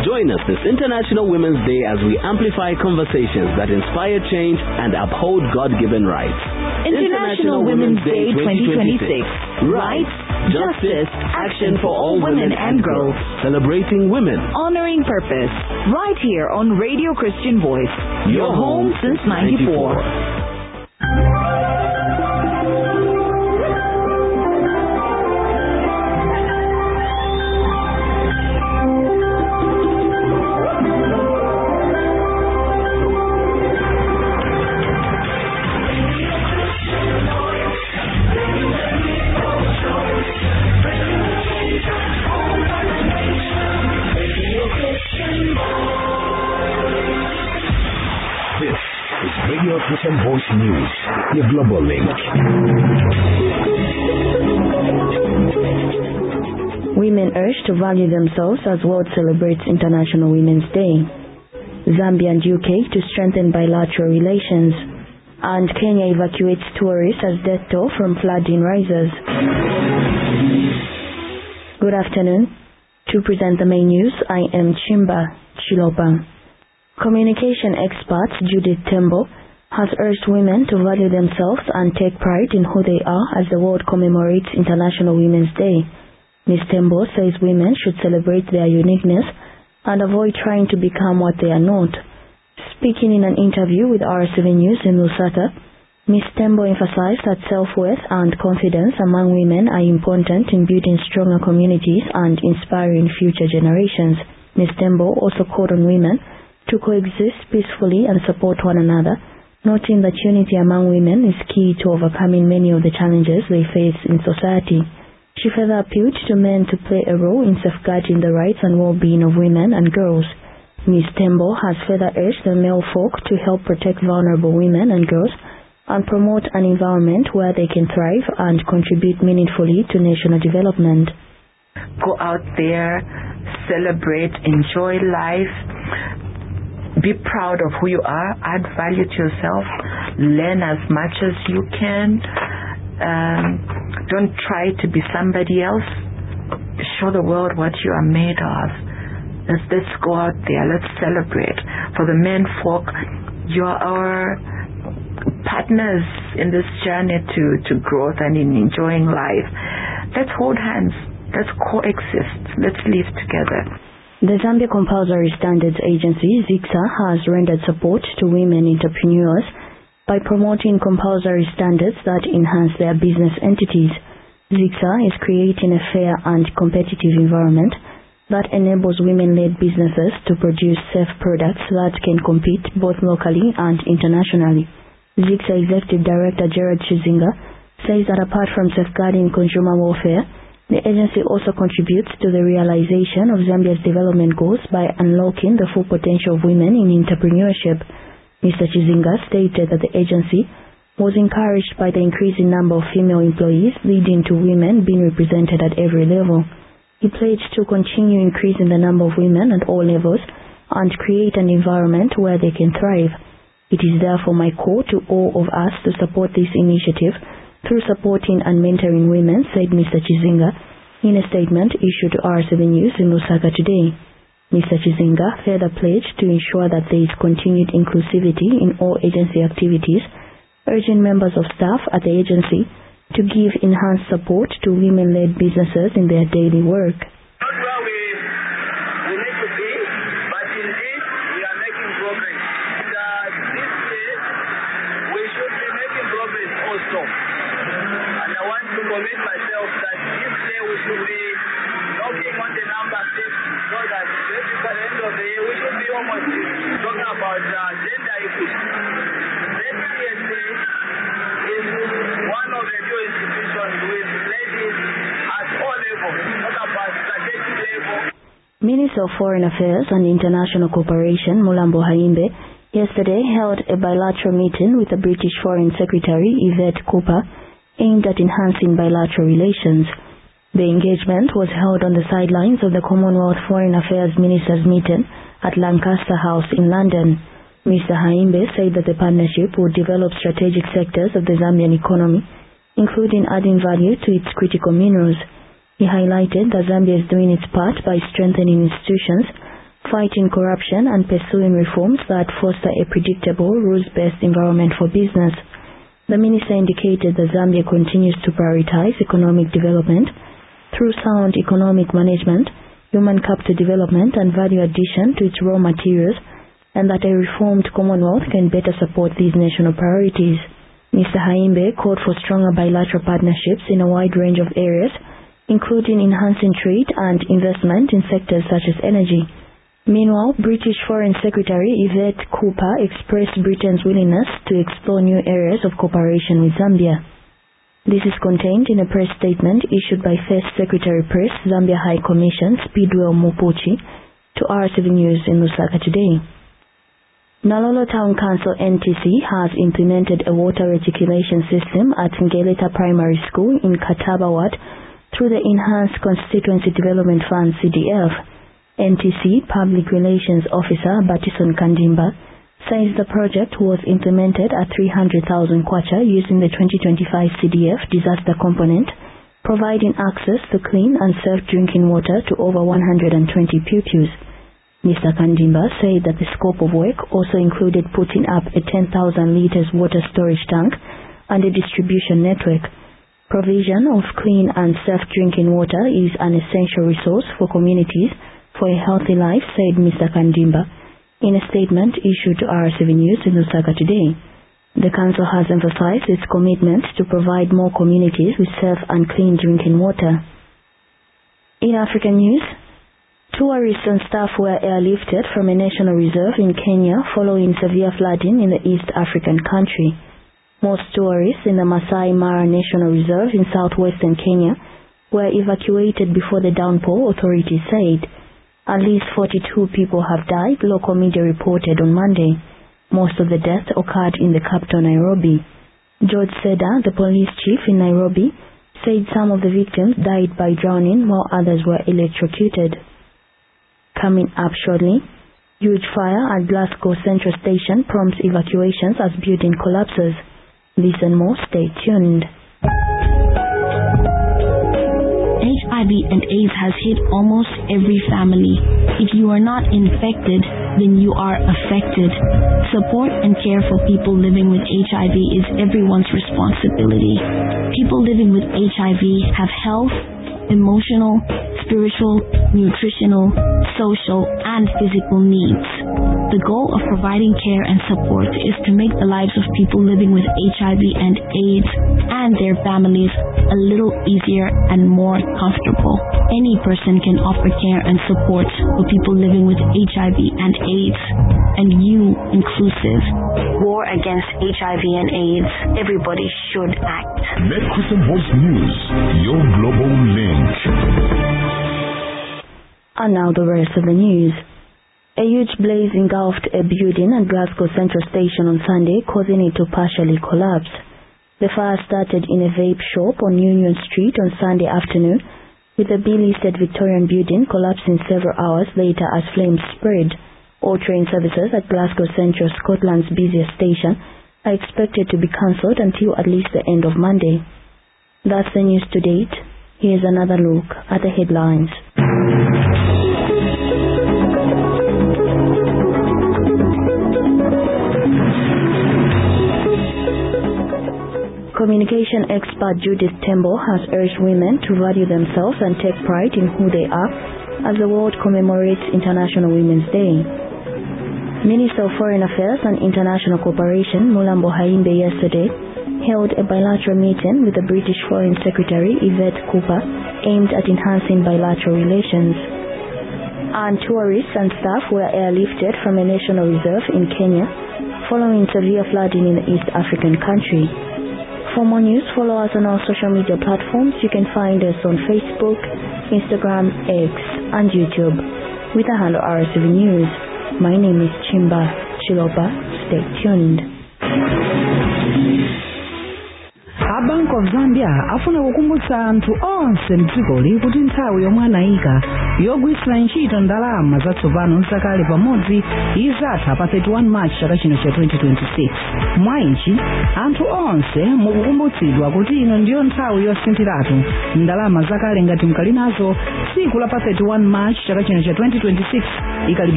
Join us this International Women's Day as we amplify conversations that inspire change and uphold God-given rights. International Women's Day 2026. Rights, justice, action for all women and girls. Celebrating women. Honoring purpose. Right here on Radio Christian Voice. Your home since 94. Christian Voice News, your global link. Women urged to value themselves as world celebrates International Women's Day. Zambia and UK to strengthen bilateral relations. And Kenya evacuates tourists as death toll from flooding rises. Good afternoon. To present the main news, I am Chimba Chilopa. Communication expert Judith Tembo has urged women to value themselves and take pride in who they are as the world commemorates International Women's Day. Ms. Tembo says women should celebrate their uniqueness and avoid trying to become what they are not. Speaking in an interview with R7 News in Lusaka, Ms. Tembo emphasized that self-worth and confidence among women are important in building stronger communities and inspiring future generations. Ms. Tembo also called on women to coexist peacefully and support one another, noting that unity among women is key to overcoming many of the challenges they face in society. She further appealed to men to play a role in safeguarding the rights and well-being of women and girls. Ms. Tembo has further urged the male folk to help protect vulnerable women and girls and promote an environment where they can thrive and contribute meaningfully to national development. Go out there, celebrate, enjoy life. Be proud of who you are, add value to yourself, learn as much as you can. Don't try to be somebody else. Show the world what you are made of. Let's go out there, let's celebrate. For the men folk, you are our partners in this journey to growth and in enjoying life. Let's hold hands, let's coexist, let's live together. The Zambia Compulsory Standards Agency, ZICSA, has rendered support to women entrepreneurs by promoting compulsory standards that enhance their business entities. ZICSA is creating a fair and competitive environment that enables women-led businesses to produce safe products that can compete both locally and internationally. ZICSA Executive Director Gerard Chizinga says that apart from safeguarding consumer welfare, the agency also contributes to the realization of Zambia's development goals by unlocking the full potential of women in entrepreneurship. Mr. Chizinga stated that the agency was encouraged by the increasing number of female employees, leading to women being represented at every level. He pledged to continue increasing the number of women at all levels and create an environment where they can thrive. It is therefore my call to all of us to support this initiative through supporting and mentoring women, said Mr. Chizinga in a statement issued to R7 News in Lusaka today. Mr. Chizinga further pledged to ensure that there is continued inclusivity in all agency activities, urging members of staff at the agency to give enhanced support to women-led businesses in their daily work. Not where we need to be, but indeed we are making progress. And this year we should be making progress also. And I want to commit myself that this year we should be knocking on the number 6 so that maybe by the end of the year we should be almost talking about gender equity. ZCSA is one of the new institutions with ladies at all levels, not about strategic level. Minister of Foreign Affairs and International Cooperation Mulambo Haimbe yesterday held a bilateral meeting with the British Foreign Secretary Yvette Cooper aimed at enhancing bilateral relations. The engagement was held on the sidelines of the Commonwealth Foreign Affairs Ministers' meeting at Lancaster House in London. Mr. Haimbe said that the partnership would develop strategic sectors of the Zambian economy, including adding value to its critical minerals. He highlighted that Zambia is doing its part by strengthening institutions, fighting corruption and pursuing reforms that foster a predictable, rules-based environment for business. The minister indicated that Zambia continues to prioritize economic development through sound economic management, human capital development and value addition to its raw materials, and that a reformed Commonwealth can better support these national priorities. Mr. Haimbe called for stronger bilateral partnerships in a wide range of areas, including enhancing trade and investment in sectors such as energy. Meanwhile, British Foreign Secretary Yvette Cooper expressed Britain's willingness to explore new areas of cooperation with Zambia. This is contained in a press statement issued by First Secretary Press, Zambia High Commission, Speedwell Mopuchi, to R7 News in Lusaka today. Nalolo Town Council NTC has implemented a water reticulation system at Ngeleta Primary School in Kataba Ward through the Enhanced Constituency Development Fund CDF. NTC Public Relations Officer Batison Kandimba says the project was implemented at 300,000 kwacha using the 2025 CDF disaster component, providing access to clean and safe drinking water to over 120 pupils. Mr. Kandimba said that the scope of work also included putting up a 10,000 liters water storage tank and a distribution network. Provision of clean and safe drinking water is an essential resource for communities for a healthy life, said Mr. Kandimba in a statement issued to R7 News in Lusaka today. The council has emphasized its commitment to provide more communities with safe and clean drinking water. In African news, tourists and staff were airlifted from a national reserve in Kenya following severe flooding in the East African country. Most tourists in the Masai Mara National Reserve in southwestern Kenya were evacuated before the downpour, authorities said. At least 42 people have died, local media reported on Monday. Most of the deaths occurred in the capital, Nairobi. George Seda, the police chief in Nairobi, said some of the victims died by drowning while others were electrocuted. Coming up shortly, huge fire at Glasgow Central Station prompts evacuations as building collapses. This and more, stay tuned. HIV and AIDS has hit almost every family. If you are not infected, then you are affected. Support and care for people living with HIV is everyone's responsibility. People living with HIV have health, emotional, spiritual, nutritional, social, and physical needs. The goal of providing care and support is to make the lives of people living with HIV and AIDS and their families a little easier and more comfortable. Any person can offer care and support for people living with HIV and AIDS, and you inclusive. War against HIV and AIDS. Everybody should act. Let Christian Voice News, your global link. And now the rest of the news. A huge blaze engulfed a building at Glasgow Central Station on Sunday, causing it to partially collapse. The fire started in a vape shop on Union Street on Sunday afternoon, with the B-listed Victorian building collapsing several hours later as flames spread. All train services at Glasgow Central, Scotland's busiest station, are expected to be cancelled until at least the end of Monday. That's the news to date. Here's another look at the headlines. Communication expert Judith Tembo has urged women to value themselves and take pride in who they are as the world commemorates International Women's Day. Minister of Foreign Affairs and International Cooperation Mulambo Haimbe yesterday held a bilateral meeting with the British Foreign Secretary Yvette Cooper aimed at enhancing bilateral relations. And tourists and staff were airlifted from a national reserve in Kenya following severe flooding in the East African country. For more news, follow us on our social media platforms. You can find us on Facebook, Instagram, X, and YouTube with the handle R7 News. My name is Chimba Chilopa. Stay tuned. A Bank of Zambia afuna kukumbutsa anthu onse mdzikoli kuti nthawi yomwe anayika yogwiritsa ntchito ndalama zatsopano zakale pamodzi izatha pa 31 March chaka chino cha 2026. Mwa ichi anthu onse mukukumbutsidwa kuti ino ndiyo nthawi yosinthiratu ndalama zakale ngati mkali nazo tsiku la pa 31 March chaka chino cha 2026 ikali